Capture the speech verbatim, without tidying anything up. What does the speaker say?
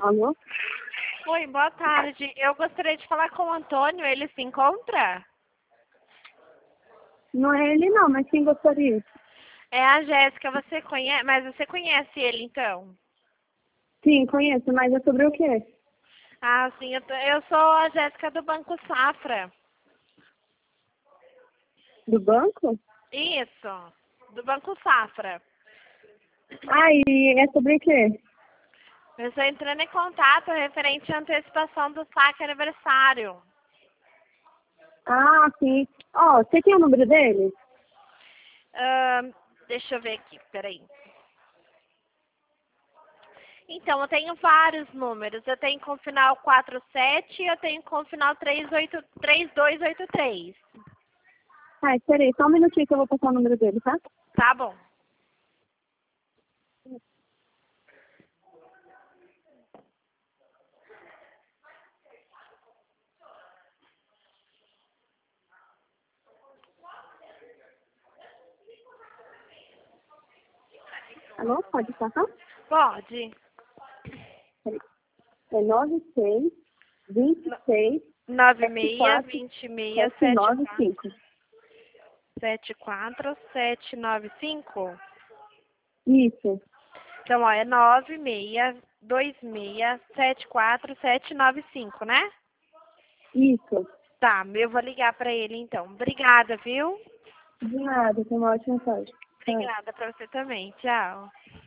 Alô? Oi, boa tarde. Eu gostaria de falar com o Antônio. Ele se encontra? Não é ele não, mas quem gostaria? É a Jéssica. Você conhece? Mas você conhece ele, então? Sim, conheço, mas é sobre o quê? Ah, sim. Eu, tô- eu sou a Jéssica do Banco Safra. Do banco? Isso. Do Banco Safra. Ah, e é sobre o quê? Eu estou entrando em contato referente à antecipação do saque aniversário. Ah, sim. Ó, você tem o número dele? Ahn, deixa eu ver aqui, peraí. Então, eu tenho vários números. Eu tenho com final quatro sete e eu tenho com final três oito três dois oito três. Ah, espera aí, só um minutinho que eu vou passar o número dele, tá? Tá bom. Alô, pode passar? Pode. Peraí. É nove seis, vinte e seis, nove sete seis, quatro, vinte e seis, sete sete nove quatro, cinco. sete quatro, sete nove cinco. Isso, Então, ó, é nove seis, dois seis, sete quatro, sete nove cinco, né? isso. Tá, eu vou ligar pra ele então. Obrigada, viu? De nada, tem uma ótima tarde. Tchau. Obrigada pra você também. Tchau.